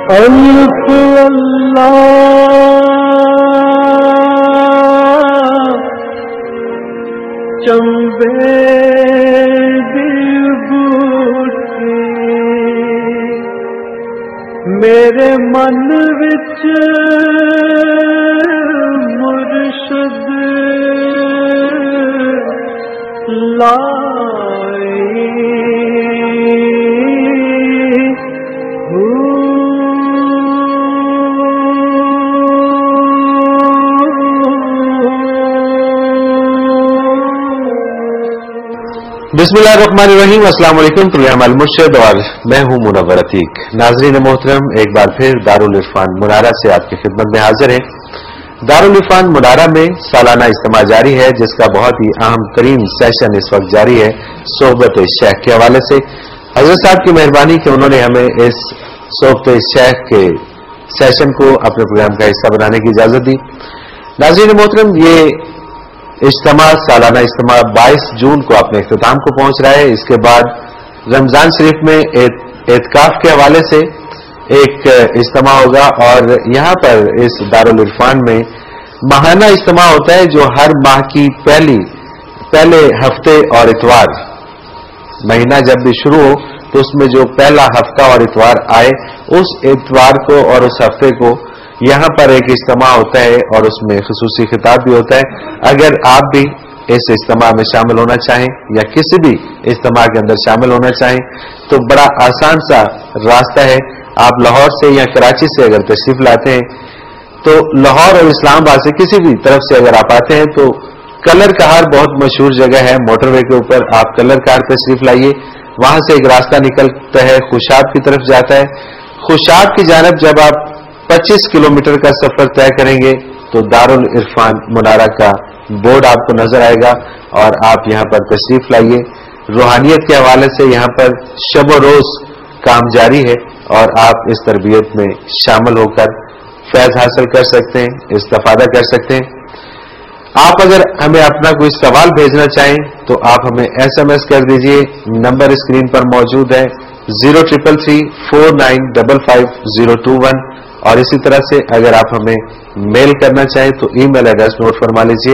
الف اللہ چمبے دل بوٹی میرے من وچ مرشد بسم اللہ الرحمن الرحیم. السلام علیکم. پروگرام المرشد اور میں ہوں منور عتیق. ناظرین محترم، ایک بار پھر دارالعرفان منارہ سے آپ کی خدمت میں حاضر ہیں. دارالعرفان منارہ میں سالانہ اجتماع جاری ہے، جس کا بہت ہی اہم ترین سیشن اس وقت جاری ہے صحبت شیخ کے حوالے سے. حضرت صاحب کی مہربانی کہ انہوں نے ہمیں اس صحبت شیخ کے سیشن کو اپنے پروگرام کا حصہ بنانے کی اجازت دی. ناظرین محترم، یہ اجتماع سالانہ اجتماع 22 جون کو اپنے اختتام کو پہنچ رہا ہے. اس کے بعد رمضان شریف میں اعتکاف کے حوالے سے ایک اجتماع ہوگا، اور یہاں پر اس دارالعرفان میں ماہانہ اجتماع ہوتا ہے جو ہر ماہ کی پہلے ہفتے اور اتوار، مہینہ جب بھی شروع ہو تو اس میں جو پہلا ہفتہ اور اتوار آئے، اس اتوار کو اور اس ہفتے کو یہاں پر ایک اجتماع ہوتا ہے، اور اس میں خصوصی خطاب بھی ہوتا ہے. اگر آپ بھی اس اجتماع میں شامل ہونا چاہیں یا کسی بھی اجتماع کے اندر شامل ہونا چاہیں تو بڑا آسان سا راستہ ہے. آپ لاہور سے یا کراچی سے اگر تشریف لاتے ہیں تو لاہور اور اسلام آباد سے کسی بھی طرف سے اگر آپ آتے ہیں تو کلر کہار بہت مشہور جگہ ہے، موٹر وے کے اوپر آپ کلر کہار تشریف لائیے. وہاں سے ایک راستہ نکلتا ہے، خوشاب کی طرف جاتا ہے. خوشاب کی جانب جب آپ 25 کلومیٹر کا سفر طے کریں گے تو دارالعرفان منارہ کا بورڈ آپ کو نظر آئے گا، اور آپ یہاں پر تشریف لائیے. روحانیت کے حوالے سے یہاں پر شب و روز کام جاری ہے، اور آپ اس تربیت میں شامل ہو کر فیض حاصل کر سکتے ہیں، استفادہ کر سکتے ہیں. آپ اگر ہمیں اپنا کوئی سوال بھیجنا چاہیں تو آپ ہمیں SMS کر دیجئے. نمبر اسکرین پر موجود ہے 033349555021. اور اسی طرح سے اگر آپ ہمیں میل کرنا چاہیں تو ای میل ایڈریس نوٹ فرما لیجیے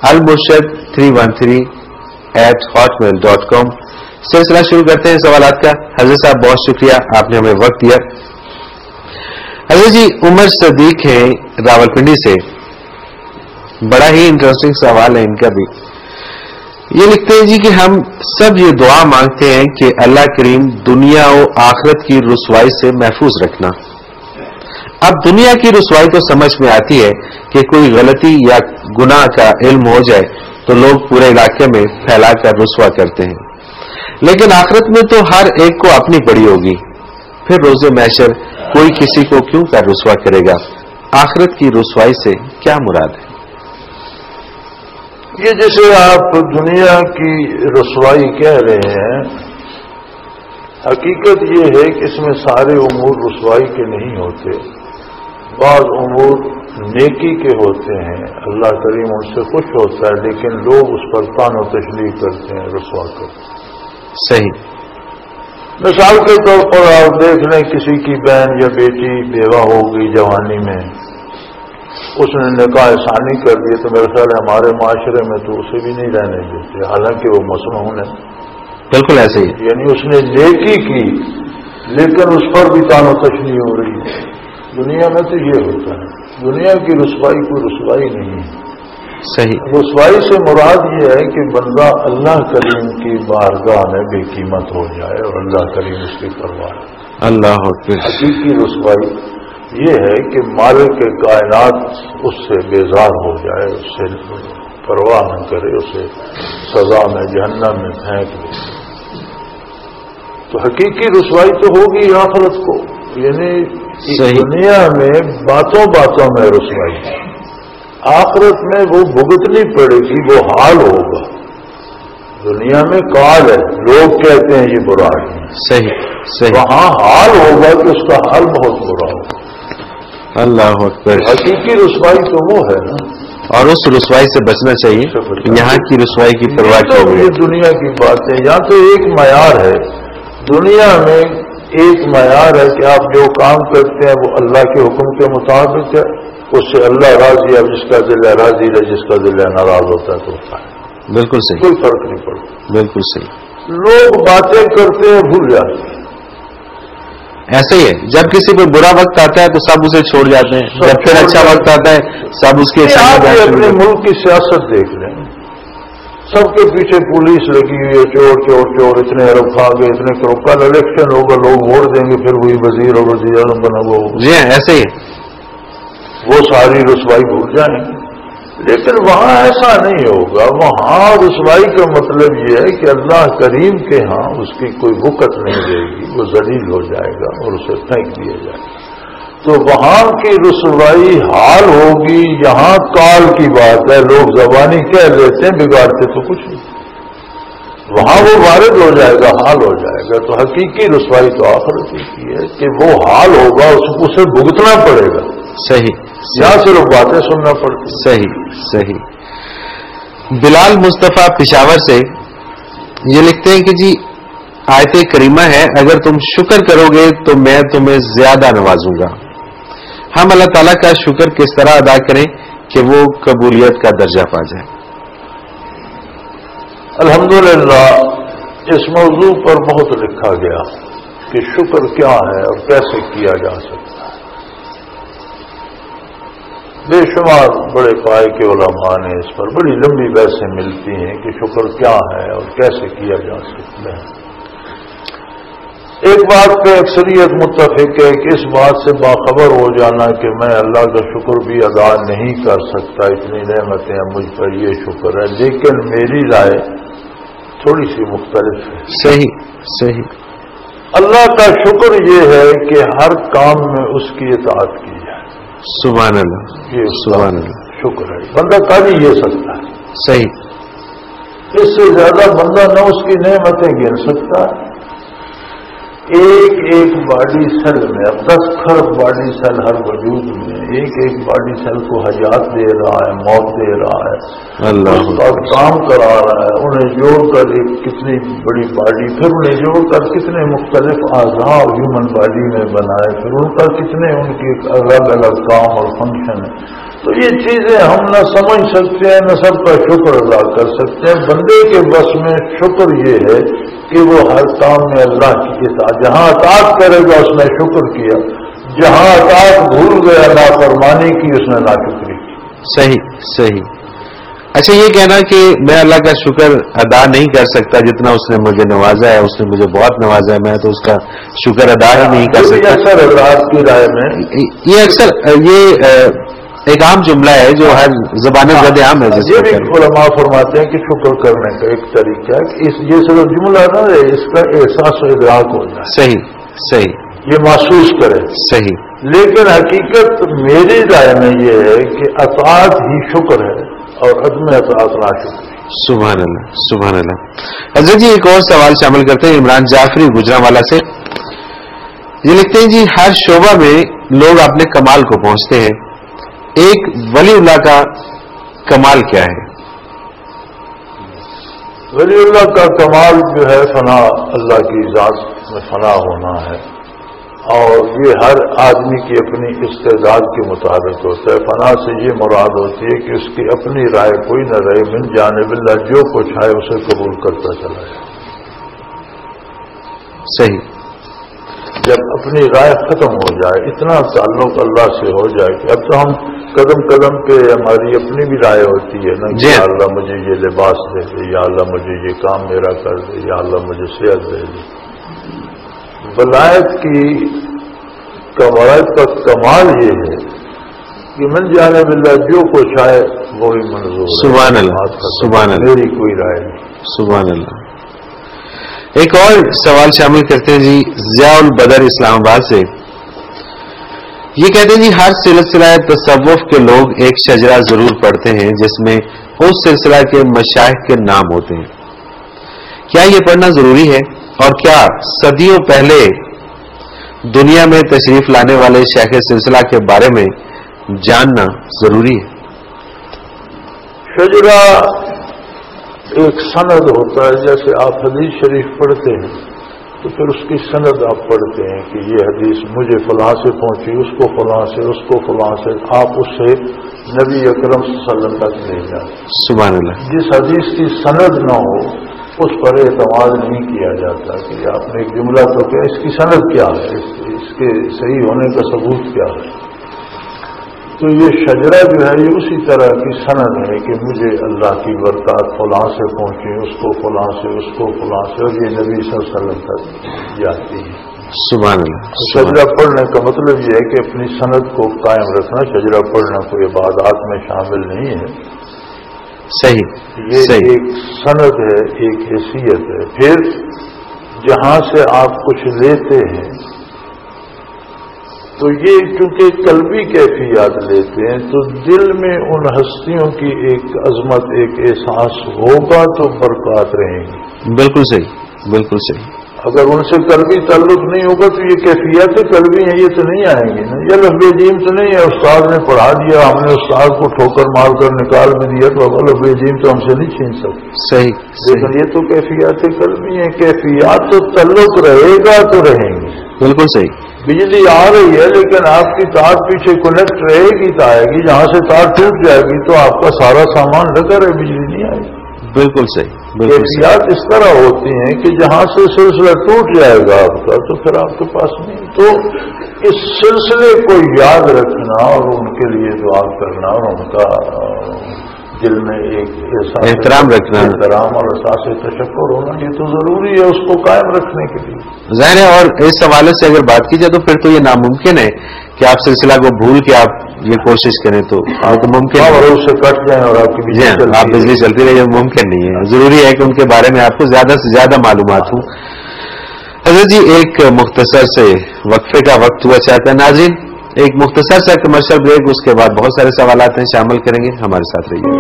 almurshid313@hotmail.com. سلسلہ شروع کرتے ہیں سوالات کا. حضرت صاحب بہت شکریہ، آپ نے ہمیں وقت دیا. حضرت جی عمر صدیق ہیں راولپنڈی سے، بڑا ہی انٹرسٹنگ سوال ہے ان کا بھی. یہ لکھتے ہیں جی کہ ہم سب یہ دعا مانگتے ہیں کہ اللہ کریم دنیا و آخرت کی رسوائی سے محفوظ رکھنا. اب دنیا کی رسوائی تو سمجھ میں آتی ہے کہ کوئی غلطی یا گناہ کا علم ہو جائے تو لوگ پورے علاقے میں پھیلا کر رسوا کرتے ہیں، لیکن آخرت میں تو ہر ایک کو اپنی پڑی ہوگی. پھر روز محشر کوئی کسی کو کیوں کر رسوا کرے گا؟ آخرت کی رسوائی سے کیا مراد ہے؟ یہ جیسے آپ دنیا کی رسوائی کہہ رہے ہیں، حقیقت یہ ہے کہ اس میں سارے امور رسوائی کے نہیں ہوتے. بعض امور نیکی کے ہوتے ہیں، اللہ کریم ان سے خوش ہوتا ہے، لیکن لوگ اس پر طعن و تشریح کرتے ہیں، رسوا کرتے ہیں. صحیح. مثال کے طور پر آپ دیکھ لیں کسی کی بہن یا بیٹی بیوہ ہو گئی جوانی میں، اس نے نکاح ثانی کر دی تو میرے خیال ہے ہمارے معاشرے میں تو اسے بھی نہیں رہنے دیتے، حالانکہ وہ مسنون ہے. بالکل ایسے ہی، یعنی اس نے نیکی کی لیکن اس پر بھی طعن و تشریح ہو رہی ہے. دنیا میں تو یہ ہوتا ہے. دنیا کی رسوائی کوئی رسوائی نہیں ہے. صحیح. رسوائی سے مراد یہ ہے کہ بندہ اللہ کریم کی بارگاہ میں بے قیمت ہو جائے اور اللہ کریم اس کی پرواہ. اللہ اکبر. حقیقی رسوائی یہ ہے کہ مالک کائنات اس سے بیزار ہو جائے، اس سے پرواہ نہ کرے، اسے سزا میں جہنم میں پھینک دے. تو حقیقی رسوائی تو ہوگی آخرت کو. یعنی دنیا میں باتوں باتوں میں رسوائی، آخرت میں وہ بھگتنی پڑے گی، وہ حال ہوگا. دنیا میں کال ہے، لوگ کہتے ہیں یہ برا ہے، صحیح. وہاں حال ہوگا کہ اس کا حال بہت برا ہوگا. اللہ اکبر. حقیقی رسوائی تو وہ ہے نا، اور اس رسوائی سے بچنا چاہیے. یہاں کی رسوائی کی پرواہ تو یہ دنیا کی بات ہے. یہاں تو ایک معیار ہے. دنیا میں ایک معیار ہے کہ آپ جو کام کرتے ہیں وہ اللہ کے حکم کے مطابق ہے، اس سے اللہ راضی ہے، جس کا دل ہے راضی ہے، جس کا دل ہے ناراض ہوتا ہے تو ہوتا ہے، بالکل صحیح، کوئی فرق نہیں پڑتا۔ بالکل صحیح۔ لوگ باتیں کرتے ہیں بھول جاتے ہیں، ایسے ہی ہے، جب کسی پہ برا وقت آتا ہے تو سب اسے چھوڑ جاتے ہیں، جب پھر اچھا وقت آتا ہے سب اس کے آپ بھی اپنے ملک کی سیاست دیکھ لیں، سب کے پیچھے پولیس لگی ہوئی ہے، چور چور چور، اتنے ارب کھا گئے، اتنے کروڑ، کل الیکشن ہوگا لوگ ووٹ دیں گے، پھر وہی وزیر اور وزیر اعظم بنا ہوا ہوگا، جی ہاں ایسے ہی ہے۔ وہ ساری رسوائی بھول جائیں گے۔ لیکن وہاں ایسا نہیں ہوگا، وہاں رسوائی کا مطلب یہ ہے کہ اللہ کریم کے ہاں اس کی کوئی وقت نہیں رہے گی، وہ ذلیل ہو جائے گا اور اسے پھینک دیا جائے گا۔ تو وہاں کی رسوائی حال ہوگی، یہاں کال کی بات ہے، لوگ زبانی کہہ لیتے ہیں، بگاڑتے تو کچھ نہیں، وہاں وہ وارد ہو جائے گا، حال ہو جائے گا۔ تو حقیقی رسوائی تو آخرت کی ہے کہ وہ حال ہوگا، اسے بھگتنا پڑے گا، صحیح، یہاں صرف باتیں سننا پڑتی۔ صحیح صحیح۔ بلال مصطفیٰ پشاور سے یہ لکھتے ہیں کہ جی آیت کریمہ ہے، اگر تم شکر کرو گے تو میں تمہیں زیادہ نوازوں گا۔ ہم اللہ تعالیٰ کا شکر کس طرح ادا کریں کہ وہ قبولیت کا درجہ پا جائے؟ الحمدللہ اس موضوع پر بہت لکھا گیا کہ شکر کیا ہے اور کیسے کیا جا سکتا ہے۔ بے شمار بڑے پائے کے علماء نے اس پر بڑی لمبی بحثیں ملتی ہیں کہ شکر کیا ہے اور کیسے کیا جا سکتا ہے۔ ایک بات پہ اکثریت متفق ہے کہ اس بات سے باخبر ہو جانا کہ میں اللہ کا شکر بھی ادا نہیں کر سکتا، اتنی نعمتیں ہیں مجھ پر، یہ شکر ہے، لیکن میری رائے تھوڑی سی مختلف ہے۔ صحیح۔ اللہ کا شکر یہ ہے کہ ہر کام میں اس کی اطاعت کی جائے، سبحان اللہ، یہ سبحان اللہ، شکر ہے۔ بندہ کر ہی یہ سکتا ہے، صحیح، اس سے زیادہ بندہ نہ اس کی نعمتیں گن سکتا ہے۔ ایک ایک باڈی سیل میں، اب 10 کھرب باڈی سیل ہر وجود میں، ایک ایک باڈی سیل کو حیات دے رہا ہے، موت دے رہا ہے، اللہ اور کام کرا رہا ہے، انہیں جوڑ کر ایک کتنی بڑی باڈی، پھر انہیں جوڑ کر کتنے مختلف اعضاء ہیومن باڈی میں بنائے، پھر ان کا کتنے ان کے الگ الگ کام اور فنکشن ہیں۔ تو یہ چیزیں ہم نہ سمجھ سکتے ہیں، نہ سب کا شکر ادا کر سکتے ہیں۔ بندے کے بس میں شکر یہ ہے کہ وہ ہر کام میں اللہ کی اطاعت، جہاں اطاعت کرے گا اس نے شکر کیا، جہاں اطاعت بھول گیا نافرمانی کی اس نے ناشکری کی۔ صحیح۔ اچھا یہ کہنا کہ میں اللہ کا شکر ادا نہیں کر سکتا جتنا اس نے مجھے نوازا ہے، اس نے مجھے بہت نوازا ہے، میں تو اس کا شکر ادا ہی نہیں کر سکتا، اکثر حضرات کی رائے میں یہ اکثر یہ ایک عام جملہ ہے جو ہر زبان زد عام ہے۔ یہ بھی علماء فرماتے ہیں کہ شکر کرنے کا ایک طریقہ ہے کہ یہ صرف جملہ نہ ہے، اس کا احساس و ادراک ہو جائے، صحیح، یہ محسوس کرے، صحیح۔ لیکن حقیقت میری رائے میں یہ ہے کہ اطاعت ہی شکر ہے اور عدم اطاعت ناشکری۔ سبحان اللہ، سبحان اللہ۔ حضرت جی ایک اور سوال شامل کرتے ہیں عمران جعفری گجرانوالہ سے، یہ لکھتے ہیں جی ہر شعبہ میں لوگ اپنے کمال کو پہنچتے ہیں، ایک ولی اللہ کا کمال کیا ہے؟ ولی اللہ کا کمال جو ہے فنا، اللہ کی ذات میں فنا ہونا ہے، اور یہ ہر آدمی کی اپنی استعداد کے مطابق ہوتا ہے۔ فنا سے یہ مراد ہوتی ہے کہ اس کی اپنی رائے کوئی نہ رہے، من جانب اللہ جو کچھ ہے اسے قبول کرتا چلا جائے۔ صحیح۔ جب اپنی رائے ختم ہو جائے، اتنا تعلق اللہ سے ہو جائے کہ اب تو ہم قدم قدم پہ ہماری اپنی بھی رائے ہوتی ہے نا کہ یا اللہ مجھے یہ لباس دے دے، یا اللہ مجھے یہ کام میرا کر دے، یا اللہ مجھے صحت دے دے۔ ولایت کی ولایت کا کمال یہ ہے کہ من جانب اللہ جو کچھ آئے وہی منظور ہے۔ سبحان اللہ، سبحان اللہ، میری کوئی رائے نہیں۔ سبحان اللہ۔ ایک اور سوال شامل کرتے ہیں جی ضیاء البدر اسلام آباد سے، یہ کہتے ہیں جی ہر سلسلہ تصوف کے لوگ ایک شجرہ ضرور پڑھتے ہیں جس میں اس سلسلہ کے مشائخ کے نام ہوتے ہیں، کیا یہ پڑھنا ضروری ہے؟ اور کیا صدیوں پہلے دنیا میں تشریف لانے والے شیخ سلسلہ کے بارے میں جاننا ضروری ہے؟ شجرہ ایک سند ہوتا ہے، جیسے آپ حدیث شریف پڑھتے ہیں تو پھر اس کی سند آپ پڑھتے ہیں کہ یہ حدیث مجھے فلاں سے پہنچی، اس کو فلاں سے، اس کو فلاں سے، آپ اس سے نبی اکرم صلی اللہ علیہ وسلم تک نہیں جاتے. سبحان اللہ. جس حدیث کی سند نہ ہو اس پر اعتماد نہیں کیا جاتا کہ آپ نے ایک جملہ تو کیا، اس کی سند کیا ہے، اس کے صحیح ہونے کا ثبوت کیا ہے. تو یہ شجرہ جو ہے یہ اسی طرح کی سند ہے کہ مجھے اللہ کی برکات فلاں سے پہنچی، اس کو فلاں سے، اس کو فلاں سے، اور یہ نبی صلی اللہ علیہ وسلم تک جاتی ہے. سبحان اللہ. شجرہ پڑھنے کا مطلب یہ ہے کہ اپنی سند کو قائم رکھنا. شجرہ پڑھنا کوئی عبادات میں شامل نہیں ہے. صحیح. یہ ایک سند ہے، ایک حیثیت ہے. پھر جہاں سے آپ کچھ لیتے ہیں تو یہ چونکہ قلبی کیفیات لیتے ہیں تو دل میں ان ہستیوں کی ایک عظمت، ایک احساس ہوگا تو برکات رہیں گی. بالکل صحیح، بالکل صحیح. اگر ان سے قلبی تعلق نہیں ہوگا تو یہ کیفیات قلبی ہیں، یہ تو نہیں آئیں گی نا. یہ لفظ جیم تو نہیں ہے استاد نے پڑھا دیا، ہم نے استاد کو ٹھوکر مار کر نکال بھی دیا تو اب لفظ جیم تو ہم سے نہیں چھین سکتے. صحیح. لیکن یہ تو کیفیات قلبی ہیں. کیفیات تو تعلق رہے گا تو رہیں گی. بالکل صحیح. بجلی آ رہی ہے لیکن آپ کی تار پیچھے کنیکٹ رہے گی تو آئے گی. جہاں سے تار ٹوٹ جائے گی تو آپ کا سارا سامان لگا رہے، بجلی نہیں آئے گی. بالکل صحیح. کیفیات اس طرح ہوتی ہیں کہ جہاں سے سلسلہ ٹوٹ جائے گا آپ کا تو پھر آپ کے پاس نہیں. تو اس سلسلے کو یاد رکھنا اور ان کے لیے دعا کرنا اور ان کا دل میں ایک احترام رکھنا، احترام اور احساس تشکر ہونا، یہ تو ضروری ہے اس کو قائم رکھنے کے لیے. ظاہر ہے. اور اس حوالے سے اگر بات کی جائے تو پھر تو یہ ناممکن ہے کہ آپ سلسلہ کو بھول کے آپ یہ کوشش کریں تو ممکن ہے. اور اس سے کٹ جائیں اور آپ کی بجلی چلتی رہے، یہ ممکن نہیں ہے. ضروری ہے کہ ان کے بارے میں آپ کو زیادہ سے زیادہ معلومات ہوں. حضرت جی ایک مختصر سے وقفے کا وقت ہوا چاہتا ہے. ناظرین ایک مختصر سا کمرشل بریک، اس کے بعد بہت سارے سوالات ہیں شامل کریں گے. ہمارے ساتھ رہیے.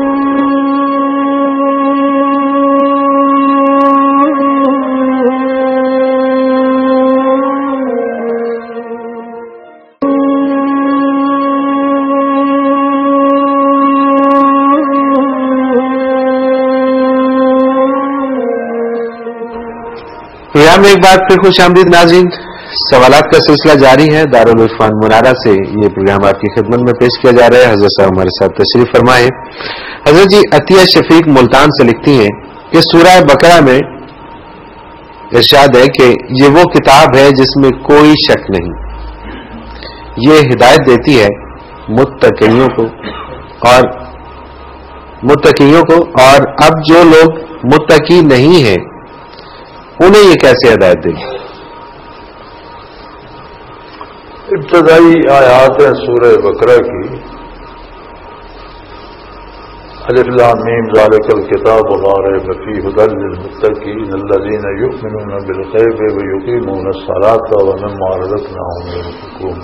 پروگرام میں ایک بار پھر خوش آمدید ناظرین. سوالات کا سلسلہ جاری ہے. دارالعرفان منارہ سے یہ پروگرام آپ کی خدمت میں پیش کیا جا رہا ہے. حضرت صاحب ہمارے ساتھ تشریف فرمائے. حضرت جی عطیہ شفیق ملتان سے لکھتی ہیں کہ سورہ بقرہ میں ارشاد ہے کہ یہ وہ کتاب ہے جس میں کوئی شک نہیں. یہ ہدایت دیتی ہے متقیوں کو اور اب جو لوگ متقی نہیں ہیں انہیں یہ کیسے ہدایت دے گی؟ ابتدائی آیات ہیں سورہ بقرہ کی. الف لام میم ذالک الکتاب لا ریب فیہ ھدی للمتقین الذین یؤمنون بالغیب ویقیمون الصلاۃ ومما رزقناہم ينفقون.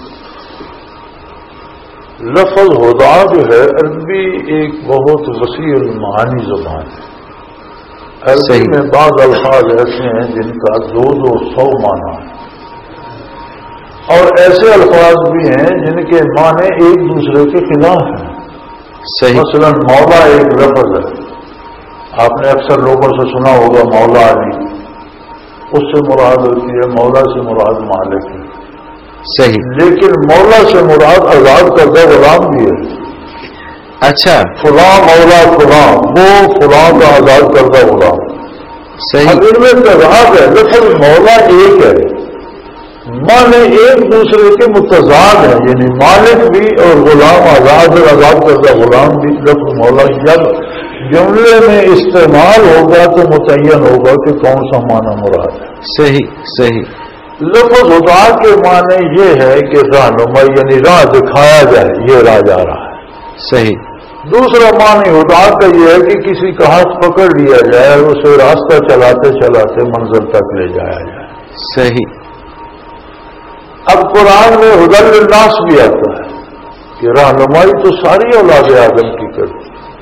لفظ ہدا جو ہے عربی ایک بہت وسیع المعانی زبان ہے. عربی میں بعض الفاظ ایسے ہیں جن کا 200 معنی ہے اور ایسے الفاظ بھی ہیں جن کے معنی ایک دوسرے کے خلاف ہیں. مثلا مولا ایک لفظ ہے. آپ نے اکثر لوگوں سے سنا ہوگا مولا علی، اس سے مراد ہوتی ہے، مولا سے مراد مالک ہے. صحیح. لیکن مولا سے مراد آزاد کردہ غلام بھی ہے. اچھا. فلاں مولا فلاں، وہ فلاں کا آزاد کردہ غلام. صحیح. اب ان میں تضاد ہے. لفظ مولا ایک ہے، معنی ایک دوسرے کے متضاد ہیں، یعنی مالک بھی اور غلام آزاد کردہ غلام بھی. لفظ مولا جب جملے میں استعمال ہوگا تو متعین ہوگا کہ کون سا معنی مراد ہے. صحیح صحیح. لفظ خدا کے معنی یہ ہے کہ رہنمائی، یعنی راہ دکھایا جائے، یہ راہ جا رہا ہے. صحیح. دوسرا معنی خدا کا یہ ہے کہ کسی کا ہاتھ پکڑ لیا جائے اور اسے راستہ چلاتے چلاتے منزل تک لے جایا جائے. صحیح. اب قرآن میں ھدی للناس بھی آتا ہے کہ رہنمائی تو ساری اولاد آدم کی کرتی.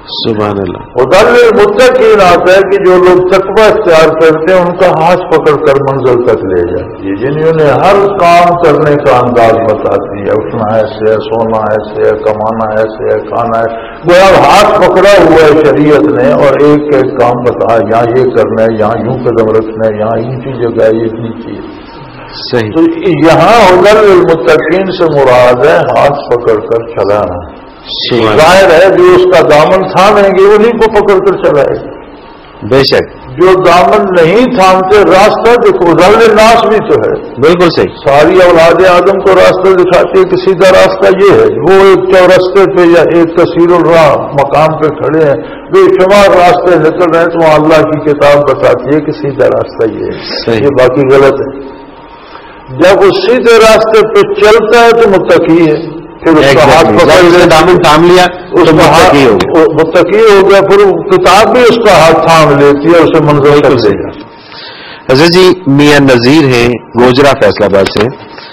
سبحان اللہ. ادھر متقین آتا ہے کہ جو لوگ تقوی اختیار کرتے ہیں ان کا ہاتھ پکڑ کر منزل تک لے جاتی ہے، جنہوں نے ہر کام کرنے کا انداز بتاتی ہے، اٹھنا ایسے ہے، سونا ایسے ہے، کمانا ایسے ہے، کھانا ہے. وہ اب ہاتھ پکڑا ہوا ہے شریعت نے اور ایک ایک کام بتایا، یہاں یہ کرنا ہے، یہاں یوں قدم رکھنا ہے، یہاں اونچی جگہ ہے، یہ اتنی چیز. صحیح. تو یہاں ادھر المتقین سے مراد ہے ہاتھ پکڑ کر چلانا. ظاہر ہے جو اس کا دامن تھامیں گے انہیں کو پکڑ کر چلائے گا. بے شک. جو دامن نہیں تھامتے راستہ دیکھو، ظاہر ناس بھی تو ہے. بالکل صحیح. ساری اولاد آدم کو راستہ دکھاتی ہے کہ سیدھا راستہ یہ ہے. وہ ایک چورستے پہ یا ایک کثیر الراہ مقام پہ کھڑے ہیں، بے شمار راستے نکل رہے ہیں، تو وہاں اللہ کی کتاب بتاتی ہے کہ سیدھا راستہ یہ ہے، یہ باقی غلط ہے. جب وہ سیدھے راستے پہ چلتا ہے تو متقی ہے. پھر اس کا ہاتھ پکڑ دامن تھام لیا اس کا متقی ہو گیا. پھر کتاب بھی اس کا ہاتھ تھام لیتی ہے، اسے منظور کر دے گا. حضرت جی میاں نذیر ہیں گوجرا فیصل آباد سے.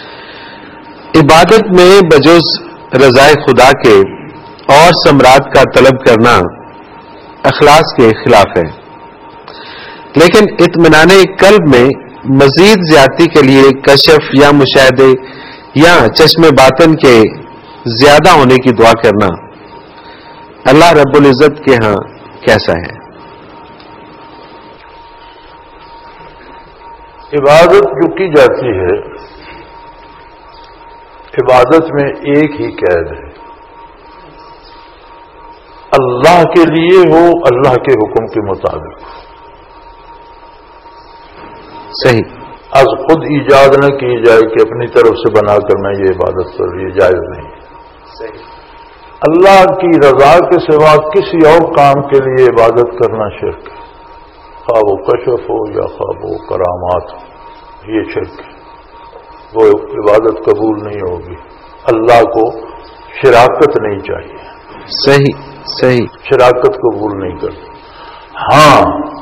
عبادت میں بجز رضائے خدا کے اور ثمرات کا طلب کرنا اخلاص کے خلاف ہے، لیکن اطمینان قلب میں مزید زیادتی کے لیے کشف یا مشاہدے یا چشم باطن کے زیادہ ہونے کی دعا کرنا اللہ رب العزت کے ہاں کیسا ہے؟ عبادت جو کی جاتی ہے، عبادت میں ایک ہی قید ہے، اللہ کے لیے ہو، اللہ کے حکم کے مطابق. صحیح. از خود ایجاد نہ کی جائے کہ اپنی طرف سے بنا کر میں یہ عبادت کر رہی ہے، جائز نہیں. اللہ کی رضا کے سوا کسی اور کام کے لیے عبادت کرنا شرک ہے، خواہ وہ کشف ہو یا خواہ وہ کرامات ہو، یہ شرک ہے. وہ عبادت قبول نہیں ہوگی. اللہ کو شراکت نہیں چاہیے. صحیح صحیح. شراکت قبول نہیں کرتی. ہاں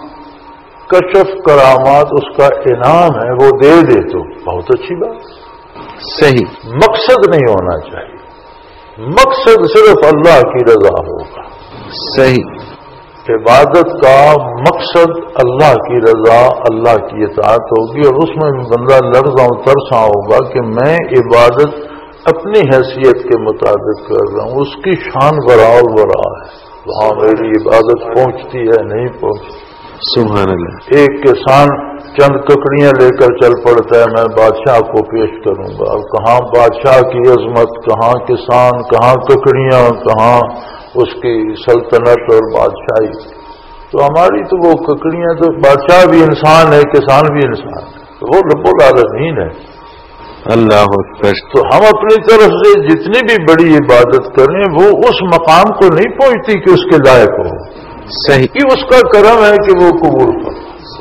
کشف کرامات اس کا انعام ہے، وہ دے دے تو بہت اچھی بات. صحیح. مقصد نہیں ہونا چاہیے، مقصد صرف اللہ کی رضا ہوگا. صحیح. عبادت کا مقصد اللہ کی رضا، اللہ کی اطاعت ہوگی، اور اس میں بندہ لرزاں ترساں ہوگا کہ میں عبادت اپنی حیثیت کے مطابق کر رہا ہوں. اس کی شان برآور برا ہے، وہاں میری عبادت پہنچتی ہے نہیں پہنچتی. سبحان اللہ. ایک کسان چند ککڑیاں لے کر چل پڑتا ہے، میں بادشاہ کو پیش کروں گا. اب کہاں بادشاہ کی عظمت، کہاں کسان، کہاں ککڑیاں، کہاں اس کی سلطنت اور بادشاہی. تو ہماری تو وہ ککڑیاں، تو بادشاہ بھی انسان ہے، کسان بھی انسان ہے، تو وہ رب العالمین ہے. اللہ اکبر. تو ہم اپنی طرف سے جتنی بھی بڑی عبادت کریں وہ اس مقام کو نہیں پہنچتی کہ اس کے لائق ہو. صحیح. کہ اس کا کرم ہے کہ وہ قبول کرے.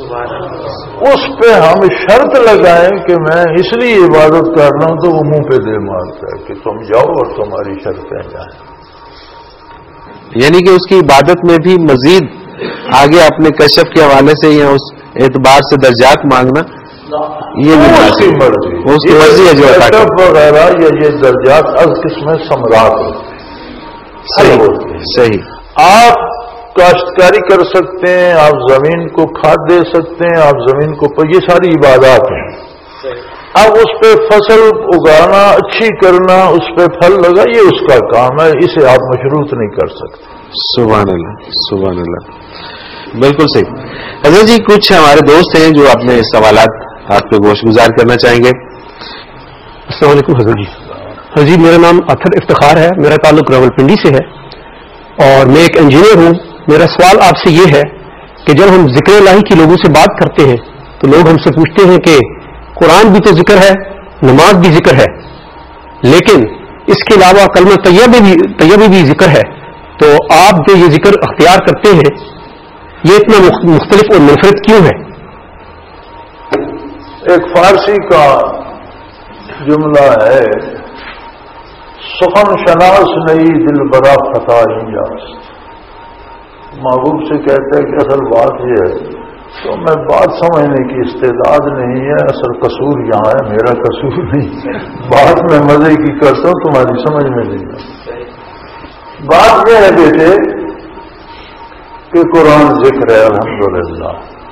اس پہ ہم شرط لگائیں کہ میں اس لیے عبادت کر رہا ہوں، تو وہ منہ پہ دے مارتا ہے کہ تم جاؤ اور تمہاری شرطیں جائیں. یعنی کہ اس کی عبادت میں بھی مزید آگے اپنے کشف کے حوالے سے یا اس اعتبار سے درجات مانگنا، یہ بھی اس کی مرضی، اس کی مرضی ہے جو کشف وغیرہ یا یہ درجات از قسم ثمرات ہوتے ہیں. صحیح صحیح. آپ کاشتکاری کر سکتے ہیں، آپ زمین کو کھاد دے سکتے ہیں، آپ زمین کو، یہ ساری عبادات ہیں. اب اس پہ فصل اگانا، اچھی کرنا، اس پہ پھل لگا، یہ اس کا کام ہے، اسے آپ مشروط نہیں کر سکتے. سبحان اللہ سبحان اللہ. بالکل صحیح. حضرت جی کچھ ہمارے دوست ہیں جو اپنے سوالات آپ پہ گوش گزار کرنا چاہیں گے. السلام علیکم حضرت جی. حضرت جی میرا نام اطہر افتخار ہے، میرا تعلق راولپنڈی سے ہے اور میں ایک انجینئر ہوں. میرا سوال آپ سے یہ ہے کہ جب ہم ذکر الہی کی لوگوں سے بات کرتے ہیں تو لوگ ہم سے پوچھتے ہیں کہ قرآن بھی تو ذکر ہے، نماز بھی ذکر ہے، لیکن اس کے علاوہ کلمہ طیبہ بھی ذکر ہے، تو آپ جو یہ ذکر اختیار کرتے ہیں یہ اتنا مختلف اور منفرد کیوں ہے؟ ایک فارسی کا جملہ ہے، سخن شناس نہیں دل برا خطا ہی یاست. محبوب سے کہتا ہے کہ اصل بات یہ ہے تو میں بات سمجھنے کی استعداد نہیں ہے، اصل قصور یہاں ہے، میرا قصور نہیں. بات میں مزے کی کرتا ہوں، تمہاری سمجھ میں نہیں ہے. بات یہ ہے بیٹے کہ قرآن ذکر ہے الحمدللہ،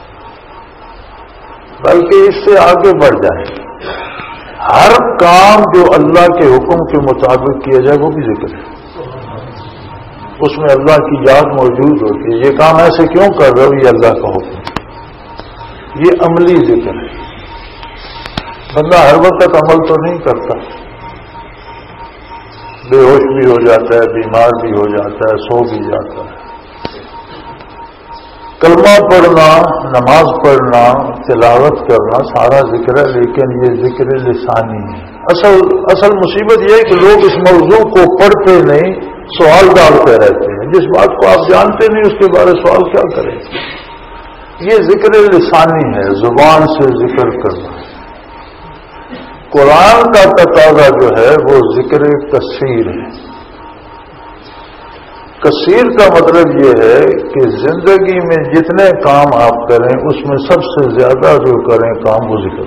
بلکہ اس سے آگے بڑھ جائیں، ہر کام جو اللہ کے حکم کے مطابق کیا جائے وہ بھی ذکر ہے، اس میں اللہ کی یاد موجود ہوتی ہے۔ یہ کام ایسے کیوں کر رہے ہو، یہ اللہ کا حکم، یہ عملی ذکر ہے۔ بندہ ہر وقت عمل تو نہیں کرتا، بے ہوش بھی ہو جاتا ہے، بیمار بھی ہو جاتا ہے، سو بھی جاتا ہے۔ کلمہ پڑھنا، نماز پڑھنا، تلاوت کرنا سارا ذکر ہے، لیکن یہ ذکر لسانی ہے۔ اصل مصیبت یہ ہے کہ لوگ اس موضوع کو پڑھتے نہیں، سوال ڈالتے رہتے ہیں۔ جس بات کو آپ جانتے نہیں اس کے بارے سوال کیا کریں؟ یہ ذکر لسانی ہے، زبان سے ذکر کرنا۔ قرآن کا تقاضا جو ہے وہ ذکر کثیر ہے۔ کثیر کا مطلب یہ ہے کہ زندگی میں جتنے کام آپ کریں اس میں سب سے زیادہ جو کریں کام وہ ذکر۔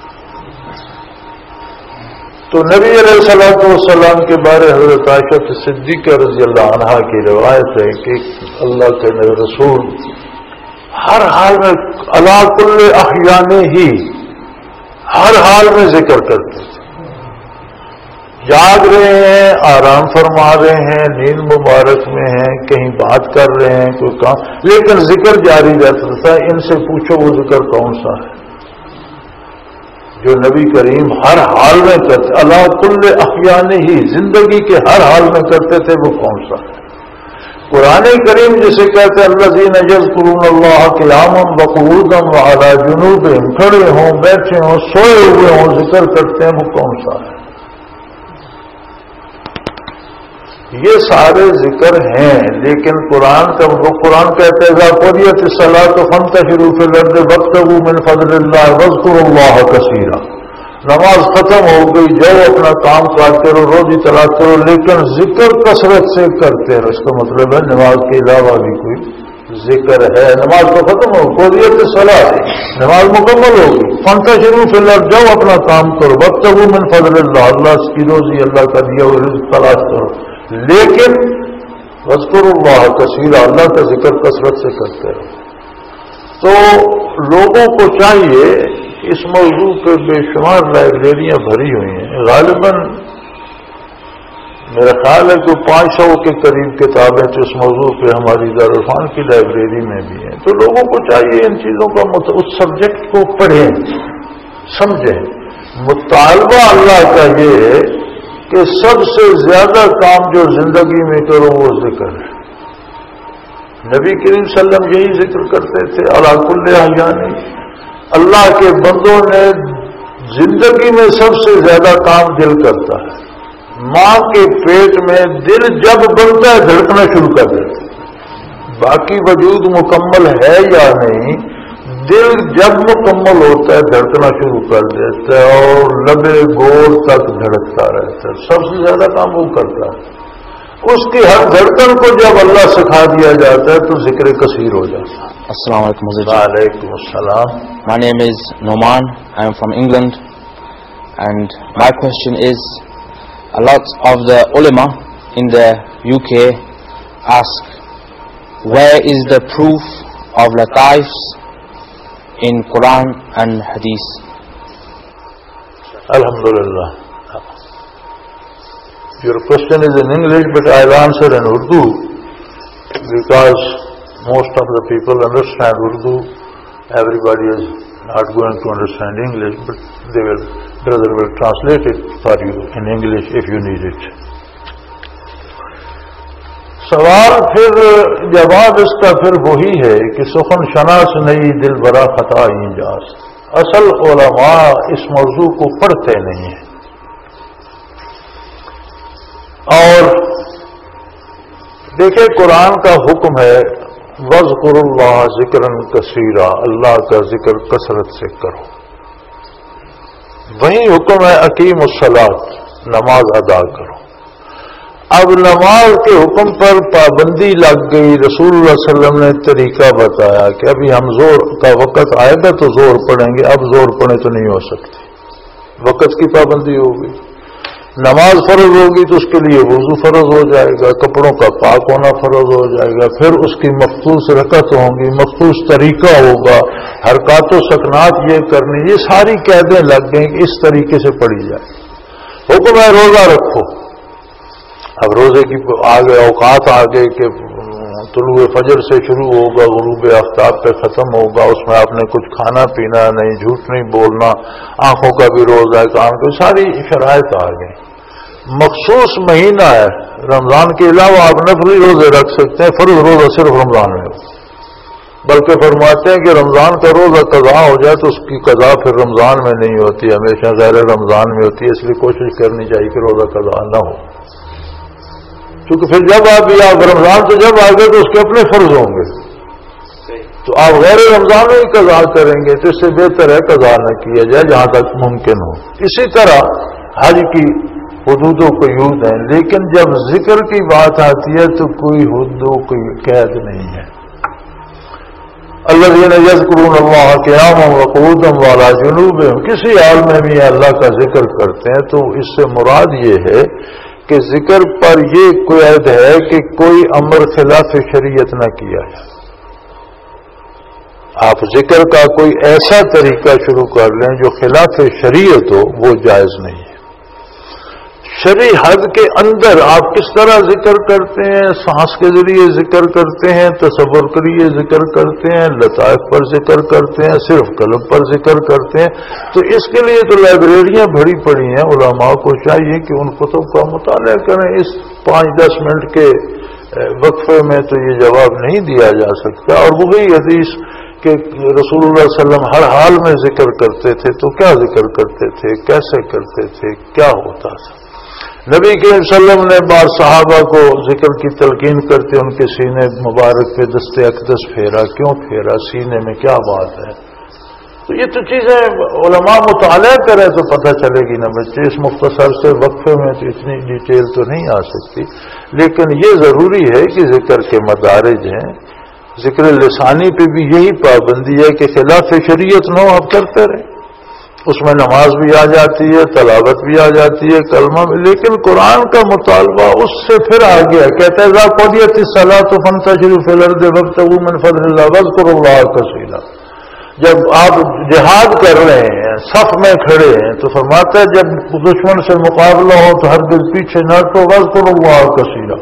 تو نبی علیہ الصلوۃ والسلام کے بارے حضرت عائشہ صدیقہ رضی اللہ عنہا کی روایت ہے کہ اللہ کے نبی رسول ہر حال میں علی کل احیانہ ہی ہر حال میں ذکر کرتے تھے۔ جاگ رہے ہیں، آرام فرما رہے ہیں، نیند مبارک میں ہیں، کہیں بات کر رہے ہیں، کوئی کام، لیکن ذکر جاری رہتا تھا۔ ان سے پوچھو وہ ذکر کون سا ہے جو نبی کریم ہر حال میں کرتے، علی کل احیانہ ہی زندگی کے ہر حال میں کرتے تھے، وہ کون سا ہے؟ قرآن کریم جسے کہتے ہیں الذین یذکرون اللہ قیاما وقعودا وعلی جنوبہم، کھڑے ہوں، بیٹھے ہوں، سوئے ہوئے ہوں، ذکر کرتے ہیں، وہ کون سا ہے؟ یہ سارے ذکر ہیں، لیکن قرآن کا وہ قرآن کہتے ہیں اذا قضیت الصلاۃ فانتشروا فی الارض وابتغوا من فضل اللہ واذکروا اللہ کثیرا۔ نماز ختم ہو گئی، جاؤ اپنا کام کاج کرو، روزی تلاش کرو، لیکن ذکر کثرت سے کرتے ہیں۔ اس کا مطلب ہے نماز کے علاوہ بھی کوئی ذکر ہے۔ نماز تو ختم ہو، قضیت الصلاۃ، نماز مکمل ہوگی، فانتشروا فی الارض، جاؤ اپنا کام کرو، وابتغوا من فضل اللہ، اللہ کی روزی، اللہ کا دیا ہوا رزق تلاش کرو، لیکن واذکروا اللہ کثیرا، اللہ کا ذکر کثرت سے کرتے رہو۔ تو لوگوں کو چاہیے، اس موضوع کے بے شمار لائبریریاں بھری ہوئی ہیں، غالباً میرا خیال ہے کہ 500 کے قریب کتابیں تو اس موضوع پہ ہماری دارالعرفان کی لائبریری میں بھی ہیں۔ تو لوگوں کو چاہیے ان چیزوں کا اس سبجیکٹ کو پڑھیں، سمجھیں۔ مطالبہ اللہ کا یہ ہے کہ سب سے زیادہ کام جو زندگی میں کرو وہ ذکر ہے۔ نبی کریم صلی اللہ علیہ وسلم یہی ذکر کرتے تھے علی کل احیانہ۔ اللہ کے بندوں نے زندگی میں سب سے زیادہ کام دل کرتا ہے۔ ماں کے پیٹ میں دل جب بنتا ہے دھڑکنا شروع کر دیتا ہے، باقی وجود مکمل ہے یا نہیں، دل جب مکمل ہوتا ہے دھڑکنا شروع کر دیتا ہے اور لبے گور تک دھڑکتا رہتا ہے۔ سب سے زیادہ کام وہ کرتا ہے، اس کی ہر دھڑکن کو جب اللہ سکھا دیا جاتا ہے تو ذکر کثیر ہو جاتا ہے۔ السلام علیکم حضرت۔ وعلیکم السلام۔ My name is Noman. I am from England, and my question is, a lot of the ulama in the UK ask, where is the proof of lataifs in Quran and Hadith? Alhamdulillah. Your question is in English, but I'll answer in Urdu because most of the people understand Urdu. Everybody is not going to understand English, but brother will translate it for you in English if you need it. سوال پھر جواب اس کا پھر وہی ہے کہ سخن شناس نئی دل برا خطا انجاز۔ اصل علماء اس موضوع کو پڑھتے نہیں ہیں، اور دیکھیں قرآن کا حکم ہے وَاذْكُرُوا اللَّهَ ذِكْرًا كَثِيرًا، اللہ کا ذکر کثرت سے کرو۔ وہی حکم ہے اقیموا الصلاۃ، نماز ادا کرو۔ اب نماز کے حکم پر پابندی لگ گئی، رسول اللہ صلی اللہ علیہ وسلم نے طریقہ بتایا کہ ابھی ہم زور کا وقت آئے گا تو زور پڑیں گے، اب زور پڑے تو نہیں ہو سکتی، وقت کی پابندی ہو گئی۔ नमाज फर्ज होगी तो उसके लिए वुजू फर्ज हो जाएगा, कपड़ों का पाक होना फर्ज हो जाएगा, फिर उसकी मखसूस रकत होंगी, मखसूस तरीका होगा, हरकत व सकनात ये करनी, ये सारी कैदें लग गई कि इस तरीके से पढ़ी जाए। हुक्म है रोजा रखो। अब रोजे की आगे औकात आगे के तुलुए फजर से शुरू होगा, गुरूब आफ्ताब पे खत्म होगा, उसमें आपने कुछ खाना पीना नहीं, झूठ नहीं बोलना, आंखों का भी रोजा है, काम की सारी शराइत आ गई। मखसूस महीना है, रमजान के अलावा आप नफली रोजे रख सकते हैं, फर्ज रोजा सिर्फ रमजान में हो। बल्कि फरमाते हैं कि रमजान का रोजा कज़ा हो जाए तो उसकी कज़ा फिर रमजान में नहीं होती, हमेशा गैर रमजान में होती है, इसलिए कोशिश करनी चाहिए कि रोजा कज़ा न हो। क्योंकि फिर जब आप रमजान तो जब आ गए तो उसके अपने फर्ज होंगे, तो आप गैर रमजान में ही कज़ा करेंगे, तो इससे बेहतर है कज़ा न किया जाए जहां तक मुमकिन हो। इसी तरह हज की हुदूदों को यूद है, लेकिन जब जिक्र की बात आती है तो कोई हुदूदों कोई कैद नहीं है। अल्लज़ीना यज़कुरून अल्लाह क़ियामन व क़ुऊदन व अला जुनूबिहिम, किसी हाल में भी अल्लाह का जिक्र करते हैं, तो इससे मुराद ये है कि जिक्र पर ये क़ैद है कि कोई अमर खिलाफ शरीयत न किया जाए। आप जिक्र का कोई ऐसा तरीका शुरू कर लें जो खिलाफ शरीयत हो, वो जायज़ नहीं है। शरी हद के अंदर आप किस तरह जिक्र करते हैं, सांस के जरिए जिक्र करते हैं, तसव्वुर के लिए जिक्र करते हैं, लताइफ पर जिक्र करते हैं, सिर्फ कल्ब पर जिक्र करते हैं, तो इसके लिए तो लाइब्रेरियां भरी पड़ी हैं। उलमा को चाहिए कि उन कुतुब का मुताला करें। इस 5-10 मिनट के वक्फे में तो ये जवाब नहीं दिया जा सकता। और वही हदीस कि रसूलुल्लाह सल्लल्लाहु अलैहि वसल्लम हर हाल में जिक्र करते थे, तो क्या जिक्र करते थे, कैसे करते थे, क्या होता था। नबी करीम सल्लल्लाहु अलैहि वसल्लम ने बार सहाबा को जिक्र की तलकीन करते उनके सीने मुबारक पे दस्ते अक़दस फेरा। क्यों फेरा, सीने में क्या बात है। तो ये तो चीजें उलमा मुताला करें तो पता चलेगी ना बच्चे। इस मुख्तसर से वक्फे में तो इतनी डिटेल तो नहीं आ सकती, लेकिन ये जरूरी है कि जिक्र के मदारिज हैं। जिक्र लिसानी पे भी यही पाबंदी है कि खिलाफ शरीयत न हो आप करते रहे। उसमें नमाज भी आ जाती है, तलावत भी आ जाती है, कलमा भी, लेकिन कुरान का मुतालबा उससे फिर आ गया। कहते हैं ज़ा क़ुदियत सलातु फंतशिरू फिल अर्ज़ि वब्तगू मिन फ़ज़लिल्लाह वज़्कुरुल्लाह कसीरा। जब आप जिहाद कर रहे हैं, सफ में खड़े हैं, तो फरमाता है जब दुश्मन से मुकाबला हो तो हरगिज़ पीछे न हटो, वज़्कुरुल्लाह कसीरा।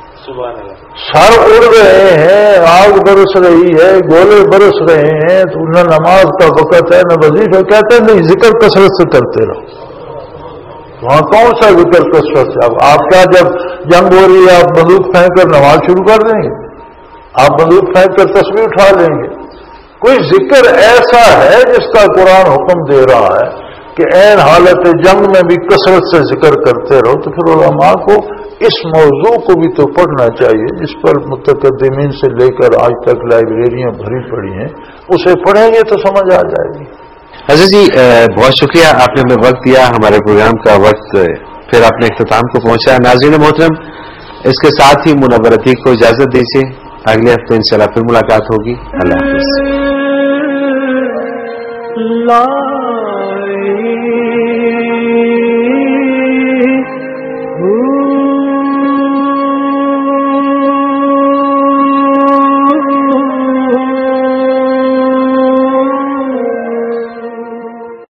सर उड़ रहे हैं, आग बरस रही है, गोले बरस रहे हैं, तो न नमाज का वक़्त है न वजीफा, कहते हैं नहीं जिक्र कसरत से करते रहो। वहां कौन सा जिक्र कसरत से। अब आप क्या जब जंग हो रही है आप बंदूक फेंक कर नमाज शुरू कर देंगे, आप बंदूक फेंक कर तस्बीह उठा लेंगे। कोई जिक्र ऐसा है जिसका कुरान हुक्म दे रहा है कि ऐन हालत जंग में भी कसरत से जिक्र करते रहो, तो फिर उलमा को इस मौजू को भी तो पढ़ना चाहिए जिस पर मुतकद्दिमीन से लेकर आज तक लाइब्रेरियां भरी पड़ी हैं। उसे पढ़ेंगे तो समझ आ जाएगी। हज़रत जी बहुत शुक्रिया, आपने हमें वक्त दिया, हमारे प्रोग्राम का वक्त फिर अपने इख्तिताम को पहुंचा। नाज़रीन मोहतरम, इसके साथ ही मुनव्वर अतीक को इजाजत दीजिए। अगले हफ्ते इंशाल्लाह फिर मुलाकात होगी। अल्लाह हाफ़िज़।